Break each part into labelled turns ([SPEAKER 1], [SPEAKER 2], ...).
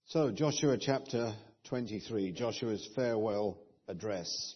[SPEAKER 1] So, Joshua chapter 23, Joshua's farewell address.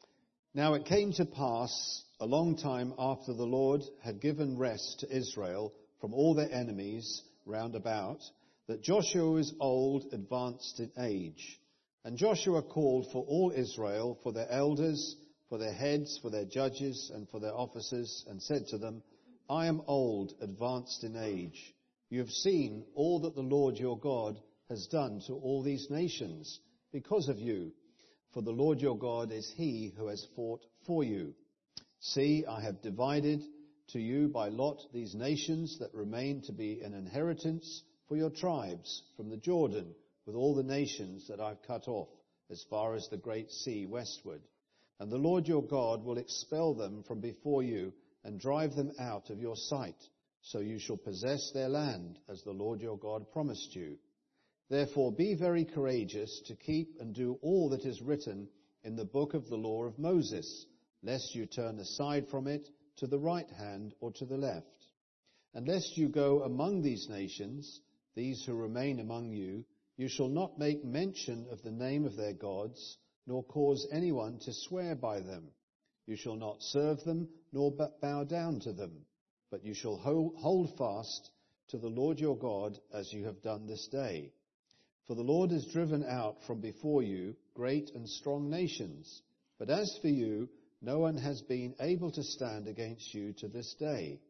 [SPEAKER 1] Now it came to pass a long time after the Lord had given rest to Israel from all their enemies round about, that Joshua was old, advanced in age. And Joshua called for all Israel, for their elders, for their heads, for their judges, and for their officers, and said to them, I am old, advanced in age. You have seen all that the Lord your God has done to all these nations because of you. For the Lord your God is he who has fought for you. See, I have divided to you by lot these nations that remain to be an inheritance for your tribes from the Jordan, with all the nations that I've cut off as far as the great sea westward. And the Lord your God will expel them from before you and drive them out of your sight, so you shall possess their land as the Lord your God promised you. Therefore be very courageous to keep and do all that is written in the book of the law of Moses, lest you turn aside from it to the right hand or to the left. And lest you go among these nations, these who remain among you, you shall not make mention of the name of their gods, nor cause anyone to swear by them. You shall not serve them, nor bow down to them, but you shall hold fast to the Lord your God as you have done this day. For the Lord has driven out from before you great and strong nations. But as for you, no one has been able to stand against you to this day.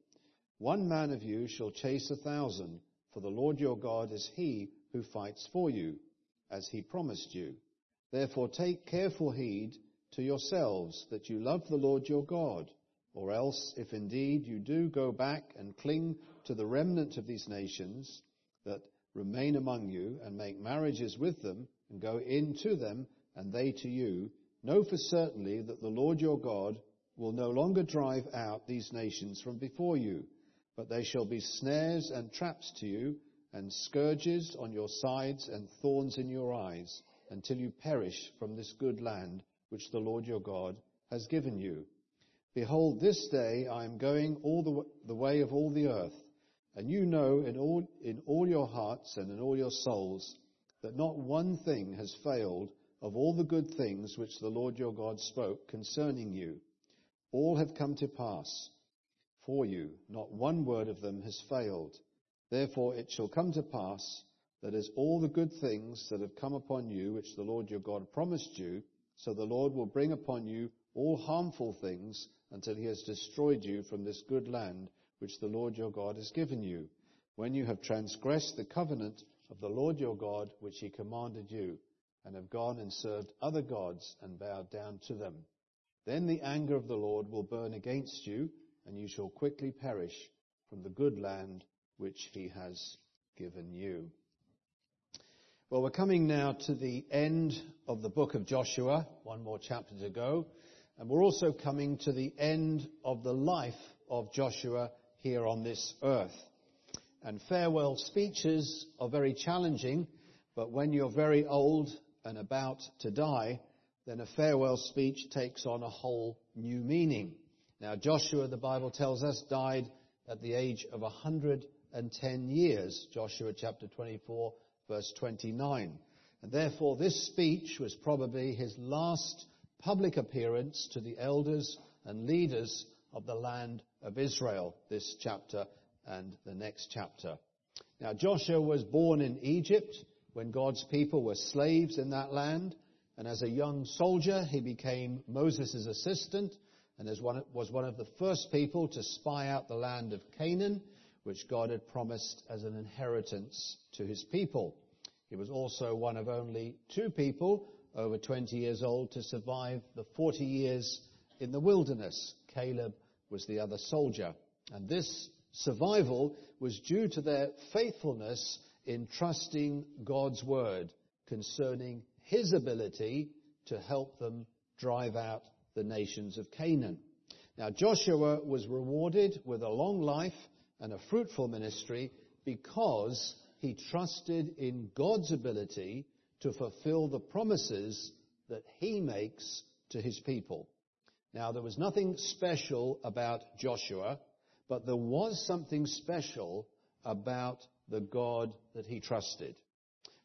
[SPEAKER 1] 1 man of you shall chase 1,000, for the Lord your God is he who fights for you, as he promised you. Therefore take careful heed to yourselves that you love the Lord your God, or else, if indeed you do go back and cling to the remnant of these nations that remain among you, and make marriages with them, and go in to them, and they to you, know for certainly that the Lord your God will no longer drive out these nations from before you, but they shall be snares and traps to you, and scourges on your sides, and thorns in your eyes, until you perish from this good land which the Lord your God has given you. Behold, this day I am going all the way of all the earth, and you know in all your hearts and in all your souls that not one thing has failed of all the good things which the Lord your God spoke concerning you. All have come to pass for you. Not one word of them has failed. Therefore it shall come to pass that as all the good things that have come upon you, which the Lord your God promised you, so the Lord will bring upon you all harmful things until he has destroyed you from this good land which the Lord your God has given you, when you have transgressed the covenant of the Lord your God, which he commanded you, and have gone and served other gods and bowed down to them. Then the anger of the Lord will burn against you, and you shall quickly perish from the good land which he has given you. Well, we're coming now to the end of the book of Joshua, one more chapter to go, and we're also coming to the end of the life of Joshua here on this earth. And farewell speeches are very challenging, but when you're very old and about to die, then a farewell speech takes on a whole new meaning. Now, Joshua, the Bible tells us, died at the age of 110 years, Joshua chapter 24, verse 29. And therefore, this speech was probably his last public appearance to the elders and leaders of the land of Israel, this chapter and the next chapter. Now, Joshua was born in Egypt when God's people were slaves in that land, and as a young soldier, he became Moses' assistant and was one of the first people to spy out the land of Canaan, which God had promised as an inheritance to his people. He was also one of only 2 people over 20 years old to survive the 40 years in the wilderness. Caleb was the other soldier. And this survival was due to their faithfulness in trusting God's word concerning his ability to help them drive out the nations of Canaan. Now, Joshua was rewarded with a long life and a fruitful ministry because he trusted in God's ability to fulfill the promises that he makes to his people. Now, there was nothing special about Joshua, but there was something special about the God that he trusted.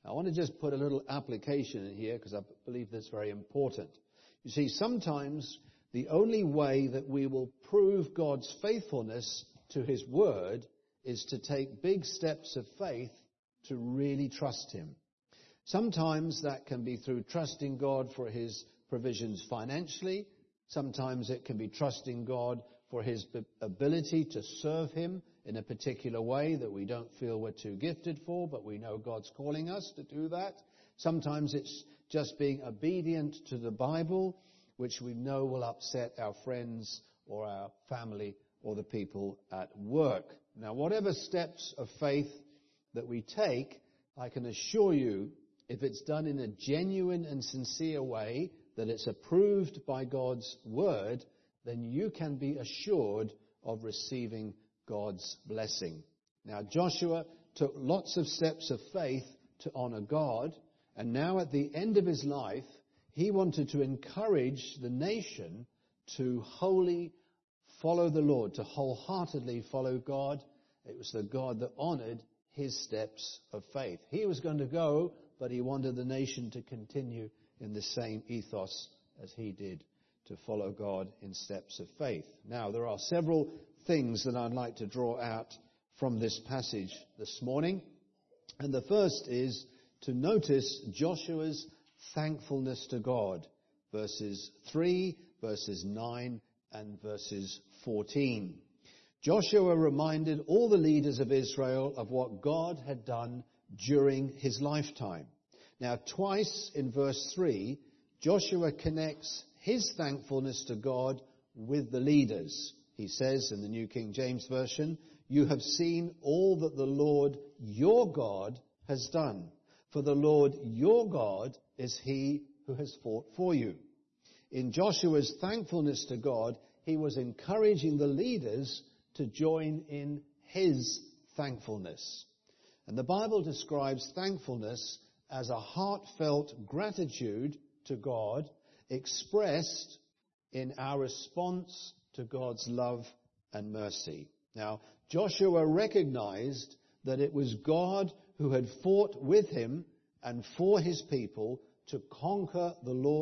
[SPEAKER 1] I want to just put a little application in here because I believe that's very important. You see, sometimes the only way that we will prove God's faithfulness to his word is to take big steps of faith to really trust him. Sometimes that can be through trusting God for his provisions financially. Sometimes it can be trusting God for his ability to serve him in a particular way that we don't feel we're too gifted for, but we know God's calling us to do that. Sometimes it's just being obedient to the Bible, which we know will upset our friends or our family or the people at work. Now, whatever steps of faith that we take, I can assure you, if it's done in a genuine and sincere way, that it's approved by God's word, then you can be assured of receiving God's blessing. Now, Joshua took lots of steps of faith to honor God, and now at the end of his life, he wanted to encourage the nation to wholly follow the Lord, to wholeheartedly follow God. It was the God that honored his steps of faith. He was going to go, but he wanted the nation to continue in the same ethos as he did, to follow God in steps of faith. Now, there are several things that I'd like to draw out from this passage this morning. And the first is to notice Joshua's thankfulness to God. Verses 3, verses 9, and verses 14. Joshua reminded all the leaders of Israel of what God had done during his lifetime. Now, twice in verse 3, Joshua connects his thankfulness to God with the leaders. He says in the New King James Version, "You have seen all that the Lord your God has done. For the Lord your God is he who has fought for you." In Joshua's thankfulness to God, he was encouraging the leaders to join in his thankfulness. And the Bible describes thankfulness as a heartfelt gratitude to God expressed in our response to God's love and mercy. Now, Joshua recognized that it was God who had fought with him and for his people to conquer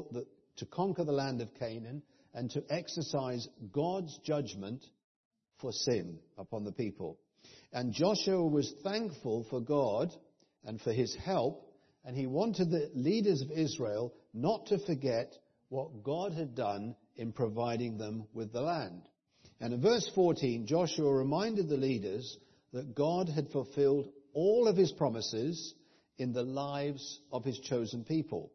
[SPEAKER 1] the land of Canaan and to exercise God's judgment for sin upon the people. And Joshua was thankful for God and for his help, and he wanted the leaders of Israel not to forget what God had done in providing them with the land. And in verse 14, Joshua reminded the leaders that God had fulfilled all of his promises in the lives of his chosen people.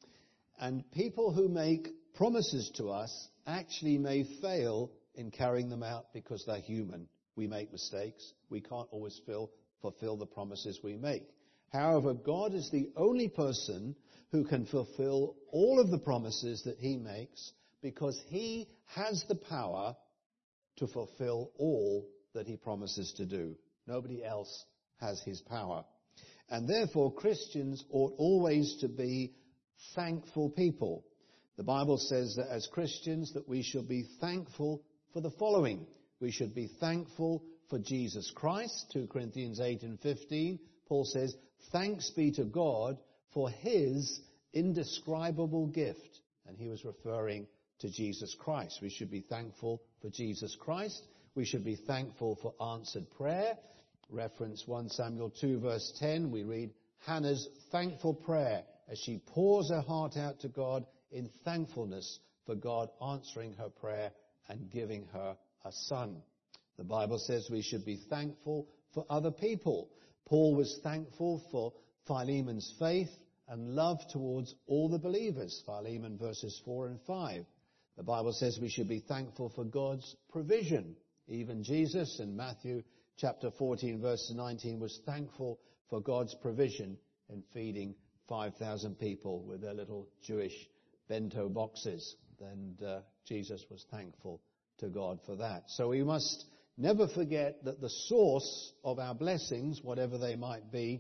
[SPEAKER 1] And people who make promises to us actually may fail in carrying them out because they're human. We make mistakes. We can't always fulfill the promises we make. However, God is the only person who can fulfill all of the promises that he makes because he has the power to fulfill all that he promises to do. Nobody else has his power. And therefore, Christians ought always to be thankful people. The Bible says that as Christians that we should be thankful for the following. We should be thankful for Jesus Christ. 2 Corinthians 8 and 15, Paul says, "Thanks be to God for his indescribable gift." And he was referring to Jesus Christ. We should be thankful for Jesus Christ. We should be thankful for answered prayer. Reference 1 Samuel 2 verse 10, we read Hannah's thankful prayer as she pours her heart out to God in thankfulness for God answering her prayer and giving her a son. The Bible says we should be thankful for other people. Paul was thankful for Philemon's faith and love towards all the believers. Philemon verses 4 and 5. The Bible says we should be thankful for God's provision. Even Jesus in Matthew chapter 14 verse 19 was thankful for God's provision in feeding 5,000 people with their little Jewish bento boxes. And Jesus was thankful to God for that. So we must never forget that the source of our blessings, whatever they might be,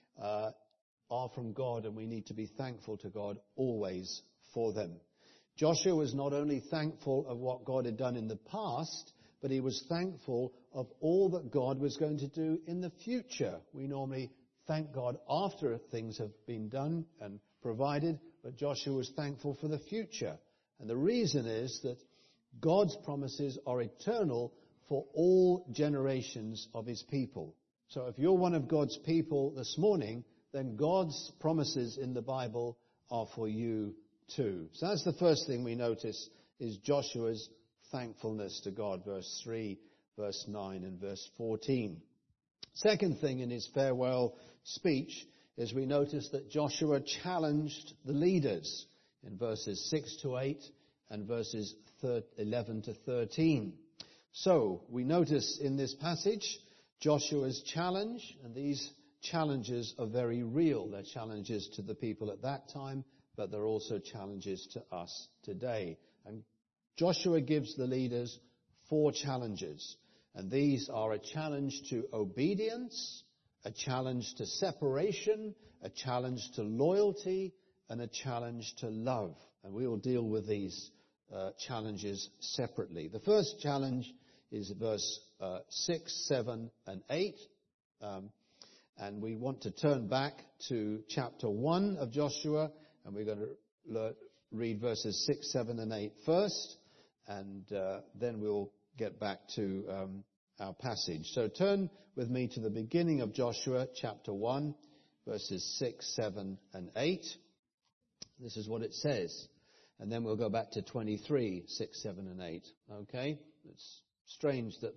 [SPEAKER 1] are from God, and we need to be thankful to God always for them. Joshua was not only thankful of what God had done in the past, but he was thankful of all that God was going to do in the future. We normally thank God after things have been done and provided, but Joshua was thankful for the future. And the reason is that God's promises are eternal for all generations of his people. So if you're one of God's people this morning, then God's promises in the Bible are for you too. So that's the first thing we notice, is Joshua's thankfulness to God, verse 3, verse 9 and verse 14. Second thing in his farewell speech is we notice that Joshua challenged the leaders in verses 6 to 8 and verses 11 to 13. So we notice in this passage Joshua's challenge, and these challenges are very real. They're challenges to the people at that time, but they're also challenges to us today. And Joshua gives the leaders 4 challenges, and these are a challenge to obedience, a challenge to separation, a challenge to loyalty, and a challenge to love. And we will deal with these challenges separately. The first challenge is verse 6, 7, and 8. And we want to turn back to chapter 1 of Joshua, and we're going to read verses 6, 7, and 8 first, and then we'll get back to our passage. So turn with me to the beginning of Joshua, chapter 1, verses 6, 7, and 8. This is what it says. And then we'll go back to 23, 6, 7, and 8. Okay? It's strange that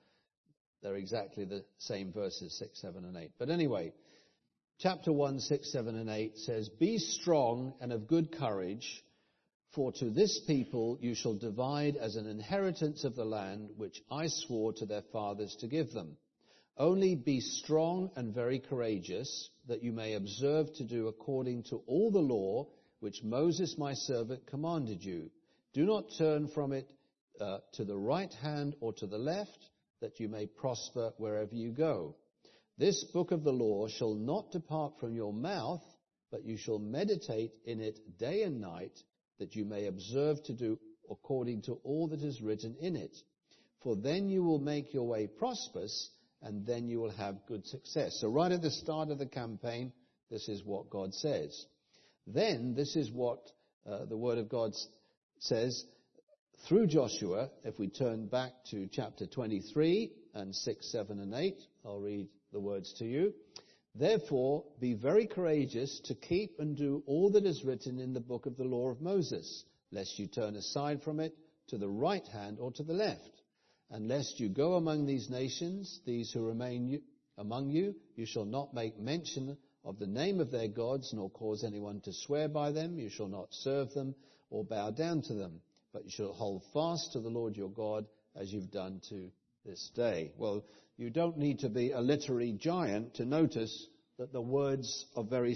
[SPEAKER 1] they're exactly the same verses, 6, 7, and 8. But anyway, chapter 1, 6, 7, and 8 says, "Be strong and of good courage, for to this people you shall divide as an inheritance of the land which I swore to their fathers to give them. Only be strong and very courageous, that you may observe to do according to all the law which Moses my servant commanded you. Do not turn from it to the right hand or to the left, that you may prosper wherever you go. This book of the law shall not depart from your mouth, but you shall meditate in it day and night, that you may observe to do according to all that is written in it. For then you will make your way prosperous, and then you will have good success." So right at the start of the campaign, this is what God says. Then this is what the Word of God says through Joshua. If we turn back to chapter 23 and 6, 7, and 8, I'll read the words to you. "Therefore, be very courageous to keep and do all that is written in the book of the law of Moses, lest you turn aside from it to the right hand or to the left. And lest you go among these nations, these who remain among you, you shall not make mention of the name of their gods, nor cause anyone to swear by them. You shall not serve them or bow down to them, but you shall hold fast to the Lord your God, as you've done to this day." Well, you don't need to be a literary giant to notice that the words are very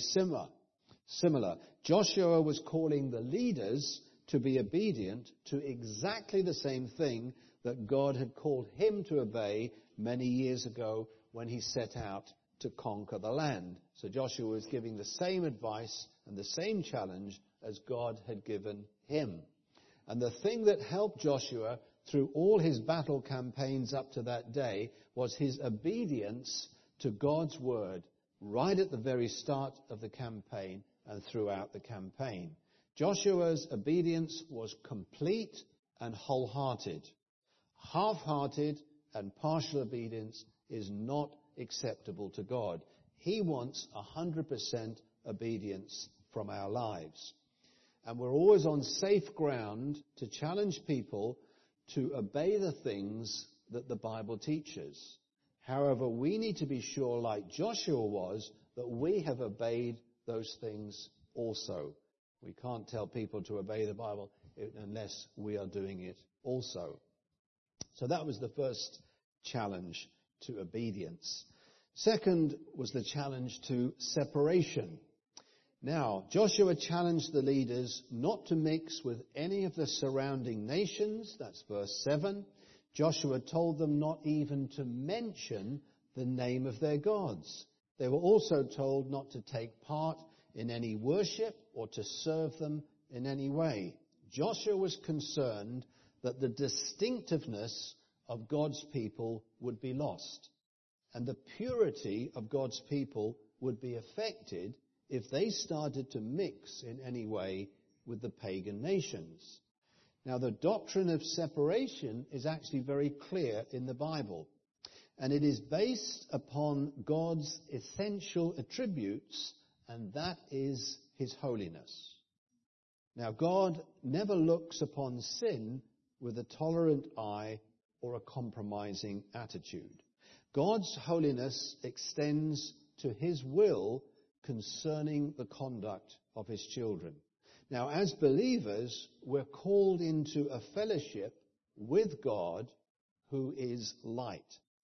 [SPEAKER 1] similar. Joshua was calling the leaders to be obedient to exactly the same thing that God had called him to obey many years ago when he set out to conquer the land. So Joshua was giving the same advice and the same challenge as God had given him. And the thing that helped Joshua through all his battle campaigns up to that day was his obedience to God's word right at the very start of the campaign and throughout the campaign. Joshua's obedience was complete and wholehearted. Half-hearted and partial obedience is not acceptable to God. He wants 100% obedience from our lives. And we're always on safe ground to challenge people to obey the things that the Bible teaches. However, we need to be sure, like Joshua was, that we have obeyed those things also. We can't tell people to obey the Bible unless we are doing it also. So that was the first challenge to obedience. Second was the challenge to separation. Now, Joshua challenged the leaders not to mix with any of the surrounding nations. That's verse 7. Joshua told them not even to mention the name of their gods. They were also told not to take part in any worship or to serve them in any way. Joshua was concerned that the distinctiveness of God's people would be lost, and the purity of God's people would be affected if they started to mix in any way with the pagan nations. Now, the doctrine of separation is actually very clear in the Bible, and it is based upon God's essential attributes, and that is his holiness. Now, God never looks upon sin with a tolerant eye or a compromising attitude. God's holiness extends to his will concerning the conduct of his children. Now, as believers, we're called into a fellowship with God who is light.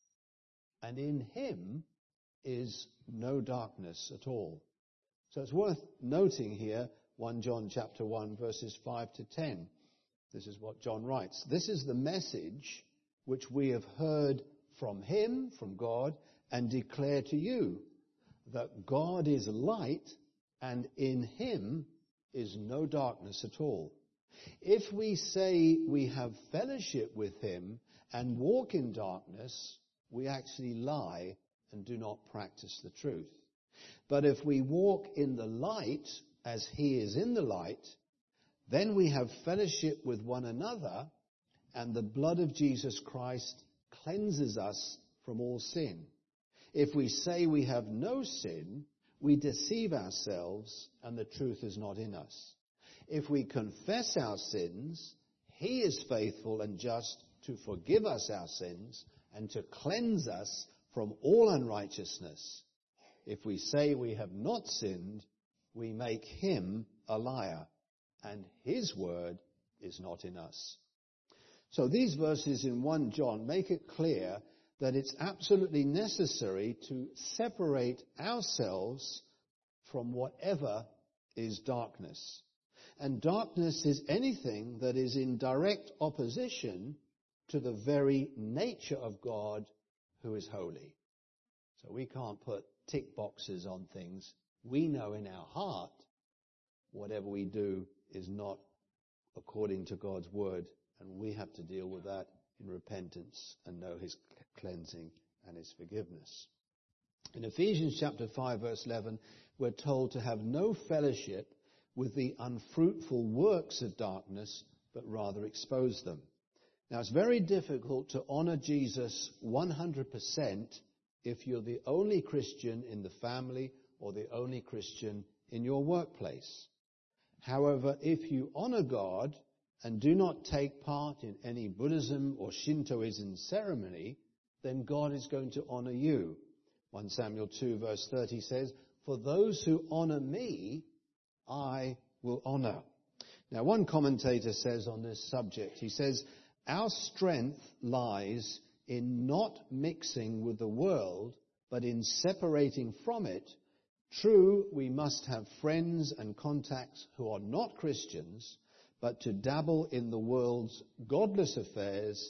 [SPEAKER 1] And in him is no darkness at all. So it's worth noting here 1 John chapter 1 verses 5 to 10. This is what John writes. This is the message which we have heard from him, from God, and declare to you, that God is light, and in him is no darkness at all. If we say we have fellowship with him and walk in darkness, we actually lie and do not practice the truth. But if we walk in the light as he is in the light, then we have fellowship with one another, and the blood of Jesus Christ cleanses us from all sin. If we say we have no sin, we deceive ourselves, and the truth is not in us. If we confess our sins, he is faithful and just to forgive us our sins and to cleanse us from all unrighteousness. If we say we have not sinned, we make him a liar, and his word is not in us. So these verses in 1 John make it clear that it's absolutely necessary to separate ourselves from whatever is darkness. And darkness is anything that is in direct opposition to the very nature of God who is holy. So we can't put tick boxes on things. We know in our heart whatever we do is not according to God's word, and we have to deal with that in repentance and know his cleansing and his forgiveness. In Ephesians chapter 5 verse 11, we're told to have no fellowship with the unfruitful works of darkness, but rather expose them. Now, it's very difficult to honor Jesus 100% if you're the only Christian in the family or the only Christian in your workplace. However, if you honor God and do not take part in any Buddhism or Shintoism ceremony, then God is going to honor you. 1 Samuel 2 verse 30 says, "For those who honor me, I will honor." Now, one commentator says on this subject, he says, "Our strength lies in not mixing with the world, but in separating from it. True, we must have friends and contacts who are not Christians, but to dabble in the world's godless affairs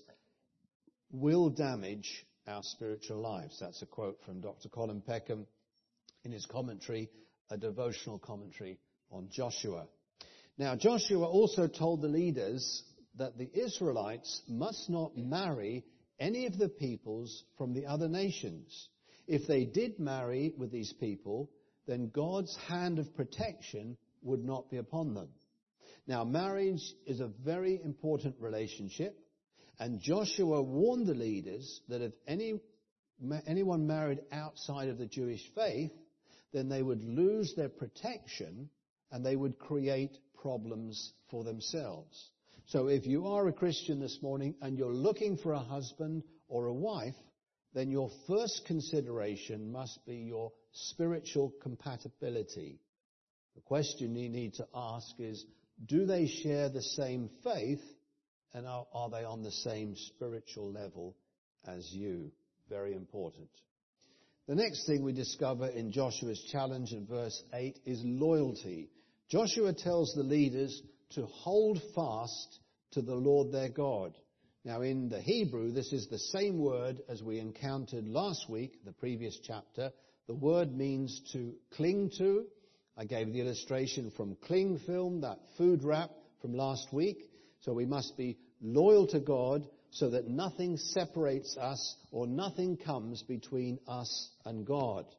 [SPEAKER 1] will damage our spiritual lives." That's a quote from Dr. Colin Peckham in his commentary, a devotional commentary on Joshua. Now, Joshua also told the leaders that the Israelites must not marry any of the peoples from the other nations. If they did marry with these people, then God's hand of protection would not be upon them. Now, marriage is a very important relationship, and Joshua warned the leaders that if anyone married outside of the Jewish faith, then they would lose their protection and they would create problems for themselves. So if you are a Christian this morning and you're looking for a husband or a wife, then your first consideration must be your spiritual compatibility. The question you need to ask is, do they share the same faith, and are they on the same spiritual level as you? Very important. The next thing we discover in Joshua's challenge in verse 8 is loyalty. Joshua tells the leaders to hold fast to the Lord their God. Now, in the Hebrew, this is the same word as we encountered last week, the previous chapter. The word means to cling to. I gave the illustration from cling film, that food wrap from last week. So we must be loyal to God so that nothing separates us or nothing comes between us and God.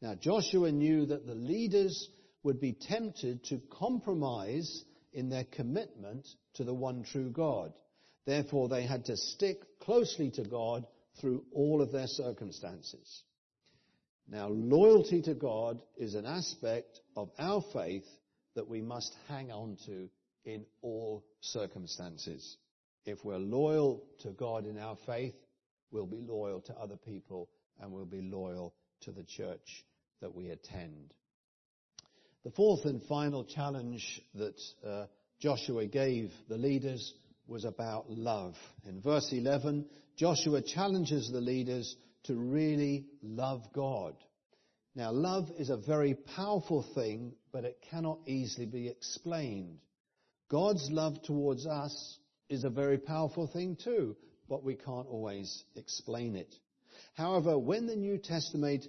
[SPEAKER 1] Now, Joshua knew that the leaders would be tempted to compromise in their commitment to the one true God. Therefore, they had to stick closely to God through all of their circumstances. Now, loyalty to God is an aspect of our faith that we must hang on to in all circumstances. If we're loyal to God in our faith, we'll be loyal to other people and we'll be loyal to the church that we attend. The fourth and final challenge that Joshua gave the leaders was about love. In verse 11, Joshua challenges the leaders to really love God. Now, love is a very powerful thing, but it cannot easily be explained. God's love towards us is a very powerful thing too, but we can't always explain it. However, when the New Testament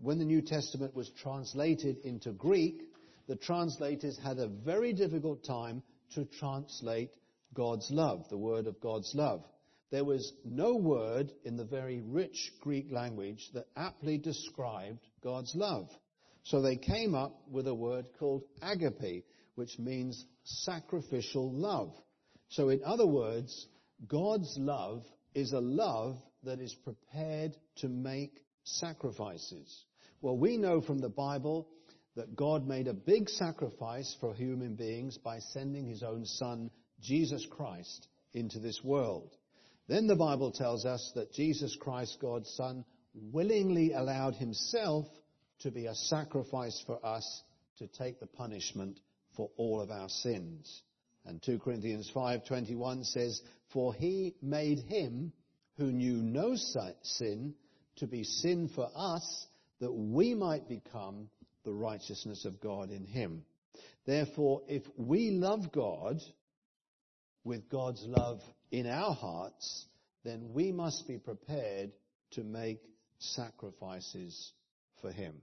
[SPEAKER 1] was translated into Greek, the translators had a very difficult time to translate God's love, the word of God's love. There was no word in the very rich Greek language that aptly described God's love. So they came up with a word called agape, which means sacrificial love. So in other words, God's love is a love that is prepared to make sacrifices. Well, we know from the Bible that God made a big sacrifice for human beings by sending his own Son, Jesus Christ, into this world. Then the Bible tells us that Jesus Christ, God's Son, willingly allowed himself to be a sacrifice for us to take the punishment for all of our sins. And 2 Corinthians 5:21 says, "For he made him who knew no sin to be sin for us, that we might become the righteousness of God in him." Therefore, if we love God with God's love in our hearts, then we must be prepared to make sacrifices for him.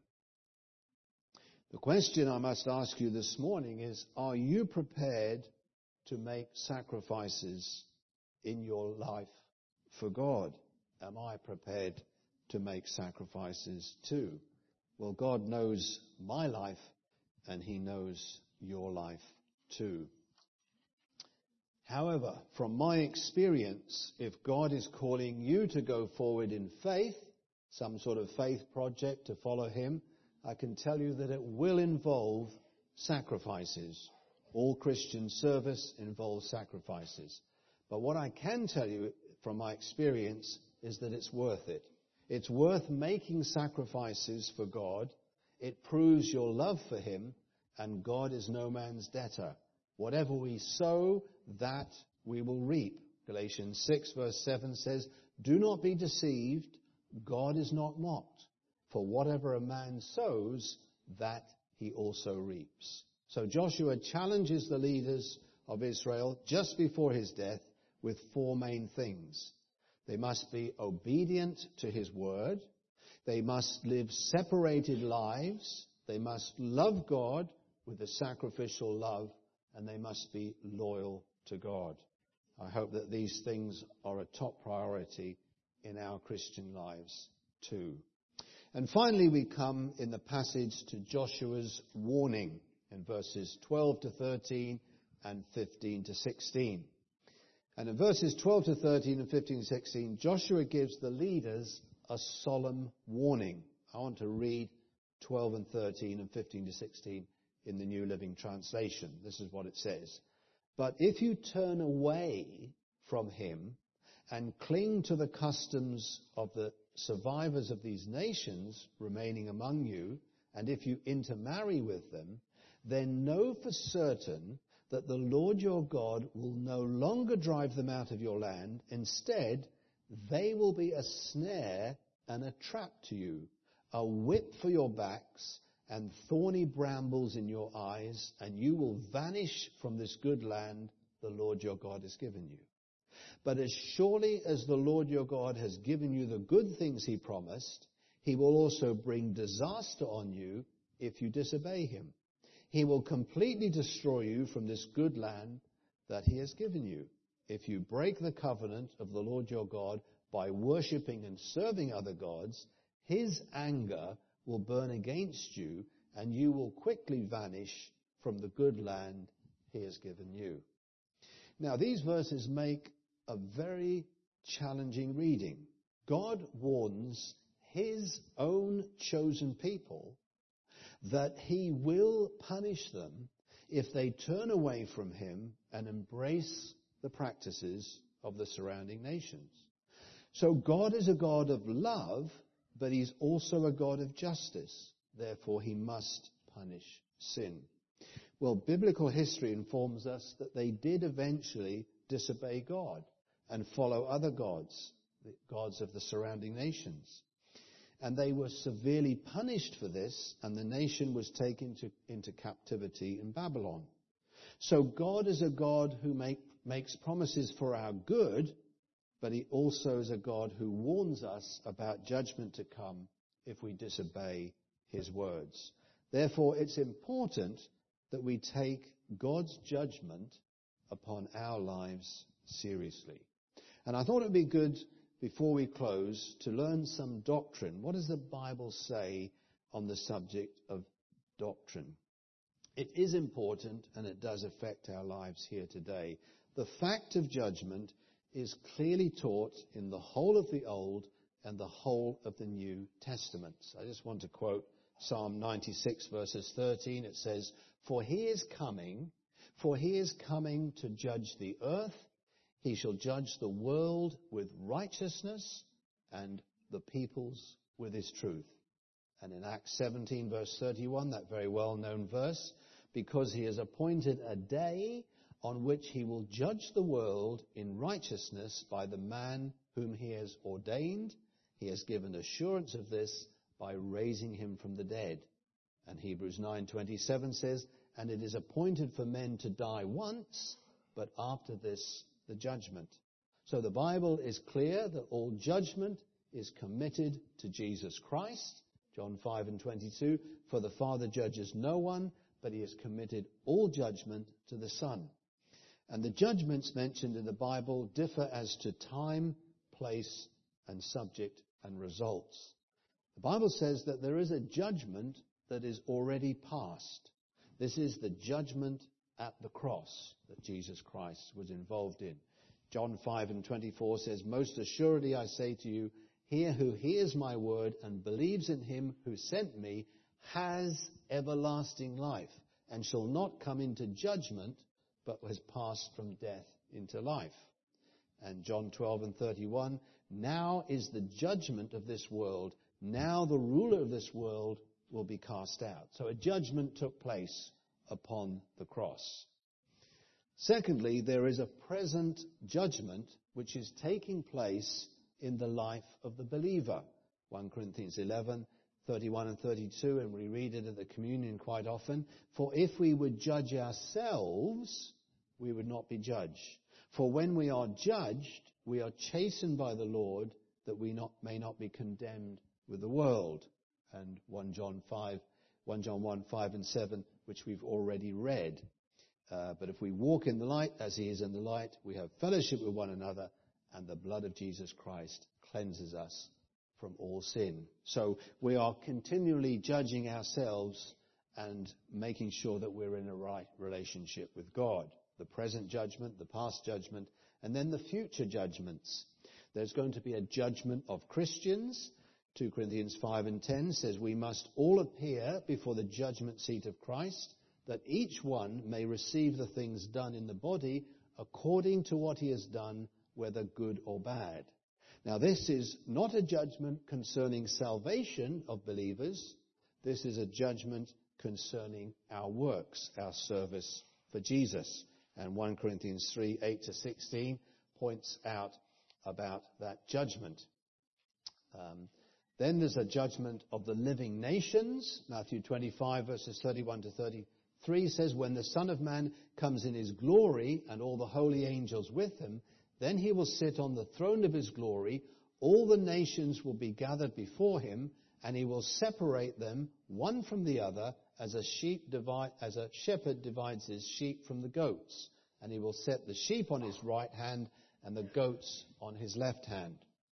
[SPEAKER 1] The question I must ask you this morning is, are you prepared to make sacrifices in your life for God? Am I prepared to make sacrifices too? Well, God knows my life and he knows your life too. However, from my experience, if God is calling you to go forward in faith, some sort of faith project to follow him, I can tell you that it will involve sacrifices. All Christian service involves sacrifices. But what I can tell you from my experience is that it's worth it. It's worth making sacrifices for God. It proves your love for him, and God is no man's debtor. Whatever we sow, that we will reap. Galatians 6 verse 7 says, "Do not be deceived, God is not mocked. For whatever a man sows, that he also reaps." So Joshua challenges the leaders of Israel just before his death with four main things. They must be obedient to his word. They must live separated lives. They must love God with a sacrificial love. And they must be loyal to God. I hope that these things are a top priority in our Christian lives too. And finally, we come in the passage to Joshua's warning in verses 12 to 13 and 15 to 16. And in verses 12 to 13 and 15 to 16, Joshua gives the leaders a solemn warning. I want to read 12 and 13 and 15 to 16 in the New Living Translation. This is what it says. "But if you turn away from him and cling to the customs of the survivors of these nations remaining among you, and if you intermarry with them, then know for certain that the Lord your God will no longer drive them out of your land. Instead, they will be a snare and a trap to you, a whip for your backs, and thorny brambles in your eyes, and you will vanish from this good land the Lord your God has given you. But as surely as the Lord your God has given you the good things he promised, he will also bring disaster on you if you disobey him. He will completely destroy you from this good land that he has given you. If you break the covenant of the Lord your God by worshipping and serving other gods, his anger will burn against you, and you will quickly vanish from the good land he has given you. Now, these verses make a very challenging reading. God warns his own chosen people that he will punish them if they turn away from him and embrace the practices of the surrounding nations. So God is a God of love, but he's also a God of justice. Therefore, he must punish sin. Well, biblical history informs us that they did eventually disobey God and follow other gods, the gods of the surrounding nations. And they were severely punished for this, and the nation was taken into captivity in Babylon. So God is a God who makes promises for our good, but he also is a God who warns us about judgment to come if we disobey his words. Therefore, it's important that we take God's judgment upon our lives seriously. And I thought it would be good, before we close, to learn some doctrine. What does the Bible say on the subject of doctrine? It is important, and it does affect our lives here today. The fact of judgment is clearly taught in the whole of the Old and the whole of the New Testaments. I just want to quote Psalm 96 verses 13. It says, For he is coming to judge the earth. He shall judge the world with righteousness and the peoples with his truth. And in Acts 17 verse 31, that very well-known verse, because he has appointed a day on which he will judge the world in righteousness by the man whom he has ordained. He has given assurance of this by raising him from the dead. And Hebrews 9:27 says, And it is appointed for men to die once, but after this the judgment. So the Bible is clear that all judgment is committed to Jesus Christ. John 5:22, For the Father judges no one, but he has committed all judgment to the Son. And the judgments mentioned in the Bible differ as to time, place, and subject and results. The Bible says that there is a judgment that is already past. This is the judgment at the cross that Jesus Christ was involved in. John 5:24 says, Most assuredly I say to you, he who hears my word and believes in him who sent me has everlasting life, and shall not come into judgment, but has passed from death into life. And John 12:31, Now is the judgment of this world. Now the ruler of this world will be cast out. So a judgment took place upon the cross. Secondly, there is a present judgment which is taking place in the life of the believer. 1 Corinthians 11:31 and 32, and we read it at the communion quite often. For if we would judge ourselves, we would not be judged. For when we are judged, we are chastened by the Lord, that we may not be condemned with the world. And 1 John 1:5 and 7, which we've already read. But if we walk in the light as he is in the light, we have fellowship with one another, and the blood of Jesus Christ cleanses us from all sin. So we are continually judging ourselves and making sure that we're in a right relationship with God. The present judgment, the past judgment, and then the future judgments. There's going to be a judgment of Christians. 2 Corinthians 5:10 says we must all appear before the judgment seat of Christ, that each one may receive the things done in the body according to what he has done, whether good or bad. Now this is not a judgment concerning salvation of believers. This is a judgment concerning our works, our service for Jesus. And 1 Corinthians 3:8-16 points out about that judgment. Then there's a judgment of the living nations. Matthew 25 verses 31-33 says, When the Son of Man comes in his glory and all the holy angels with him, then he will sit on the throne of his glory. All the nations will be gathered before him, and he will separate them one from the other, as a shepherd divides his sheep from the goats. And he will set the sheep on his right hand and the goats on his left hand.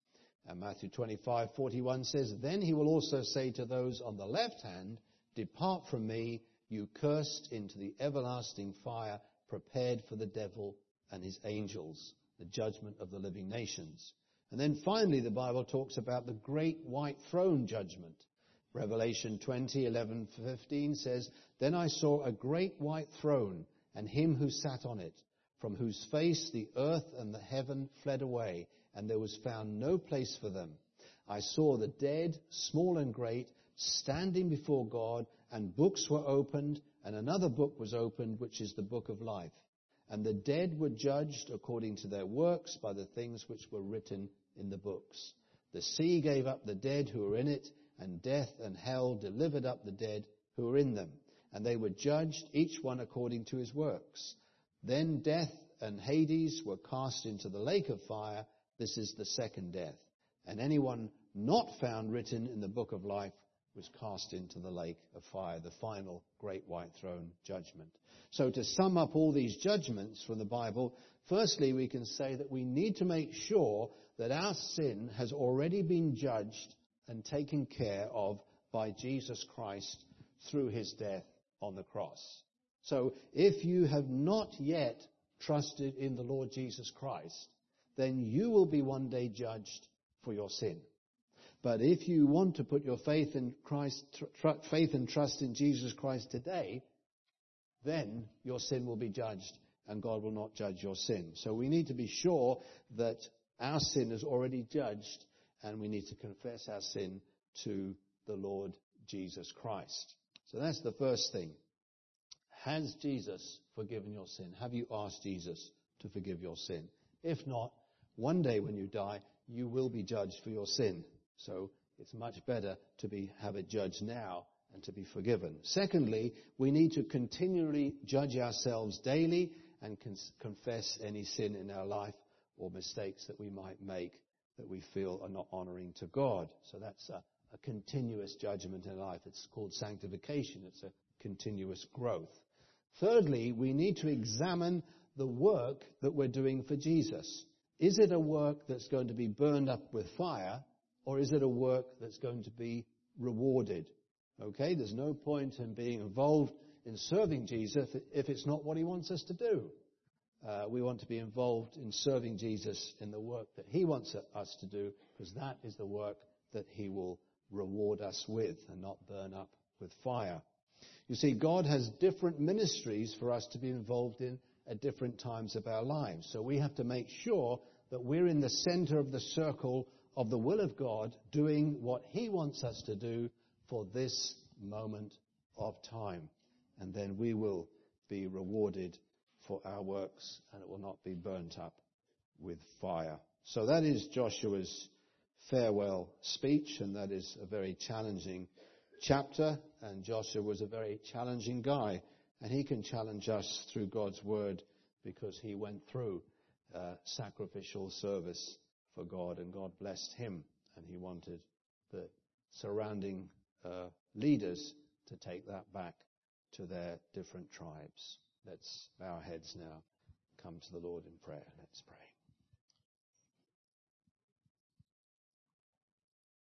[SPEAKER 1] And Matthew 25:41 says, "Then he will also say to those on the left hand, 'Depart from me, you cursed, into the everlasting fire prepared for the devil and his angels,' the judgment of the living nations." And then finally the Bible talks about the great white throne judgment. Revelation 20:11-15 says, "Then I saw a great white throne and him who sat on it, from whose face the earth and the heaven fled away, and there was found no place for them. I saw the dead, small and great, standing before God, and books were opened, and another book was opened, which is the book of life. And the dead were judged according to their works by the things which were written in the books. The sea gave up the dead who were in it, and death and hell delivered up the dead who were in them. And they were judged, each one according to his works. Then death and Hades were cast into the lake of fire. This is the second death. And anyone not found written in the book of life was cast into the lake of fire," the final great white throne judgment. So to sum up all these judgments from the Bible, firstly, we can say that we need to make sure that our sin has already been judged and taken care of by Jesus Christ through his death on the cross. So if you have not yet trusted in the Lord Jesus Christ, then you will be one day judged for your sin. But if you want to put your faith in Christ, faith and trust in Jesus Christ today, then your sin will be judged and God will not judge your sin. So we need to be sure that our sin is already judged and we need to confess our sin to the Lord Jesus Christ. So that's the first thing. Has Jesus forgiven your sin? Have you asked Jesus to forgive your sin? If not, one day when you die, you will be judged for your sin. So it's much better to have it judged now and to be forgiven. Secondly, we need to continually judge ourselves daily and confess any sin in our life or mistakes that we might make that we feel are not honoring to God. So that's a continuous judgment in life. It's called sanctification. It's a continuous growth. Thirdly, we need to examine the work that we're doing for Jesus. Is it a work that's going to be burned up with fire, or is it a work that's going to be rewarded? Okay, there's no point in being involved in serving Jesus if it's not what he wants us to do. We want to be involved in serving Jesus in the work that he wants us to do, because that is the work that he will reward us with and not burn up with fire. You see, God has different ministries for us to be involved in at different times of our lives. So we have to make sure that we're in the center of the circle of the will of God, doing what he wants us to do for this moment of time. And then we will be rewarded for our works, and it will not be burnt up with fire. So that is Joshua's farewell speech, and that is a very challenging chapter. And Joshua was a very challenging guy, and he can challenge us through God's word because he went through sacrificial service for God, and God blessed him, and he wanted the surrounding leaders to take that back to their different tribes. Let's bow our heads now, come to the Lord in prayer. Let's pray.